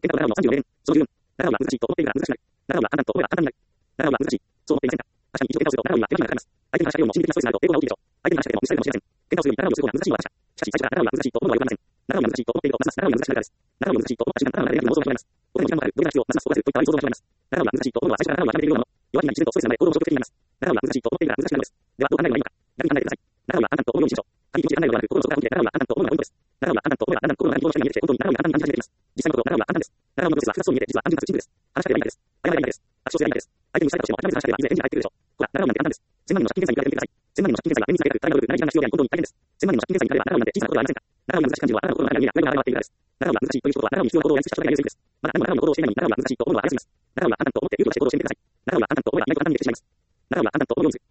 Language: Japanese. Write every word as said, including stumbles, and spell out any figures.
喧嘩を習うのさんじゅうよねん、そのじゅうよん、習うは難しいと思っているが難しくない。習うは簡単と思えば簡単になる。習うは難しい、そう思っていませんか。確かに一度喧嘩をすると習うには手間暇がかかります。相手に話しかけるのも心理的なストレスになると抵抗が大きいでしょう。相手に話しかけても無視されるかもしれません。喧嘩をするより習うをする方が難しいのは確か。しかし最初から習うは難しいと思うのは私だ。しかし最初から習うは難しいと思っているのはなぜなら習うは難しいからです。習うは難しいと思っていることは難しくないからです。習うは難しいと思った瞬間、習うができるのは想像が広がります。僕の時間もかかる、どれが必要、ますます焦がす、といった悪い想像が広がります。習うは難しいと思うのは最初から習うはやめているようなもの。弱気な自然とストレスなので行動も消極的になります。習うは難しいと思っているから難しくなるのです。ではどう考えればいいのか。逆に考えてください。習うは簡単と思うようにしましょう。単に気持ちで考えるのではなく、心の底から本気で習うは簡単と思うのがポイントです。習うは簡単と思えばだんだん心の中に行動の人に見えてきて、本当に習うに簡単に感じ始めていきます。実際のところ習うは簡単です。習うのプロセスは複雑そうに見えて、実は単純かつシンプルです。話しかければいいだけです。謝ればいいだけです。握手をすればいいだけです。相手に無視されたとしても諦めず話しかければいずれ返事が返ってくるでしょう。ほら、習うなんて簡単です。千万人の借金返済に比べてみてください。千万人の借金返済は厳密にかける大変な努力、大事な時間が必要であり、本当に大変です。千万人の借金返済に比べれば習うなんて小さなことではありませんか。習うが難しい感じは、習う心の中には何が回っているからです。習うは難しいということは、習うに必要な行動をやり尽くした人がやりやすいです。まだ何も習うの行動をしていないのに、習うは難しいと思うのは早すぎます。習うは簡単と思って勇気を出して行動をしてみてください。習うは簡単と思えば意外と簡単にできてしまいます。習うは簡単と思うようにする。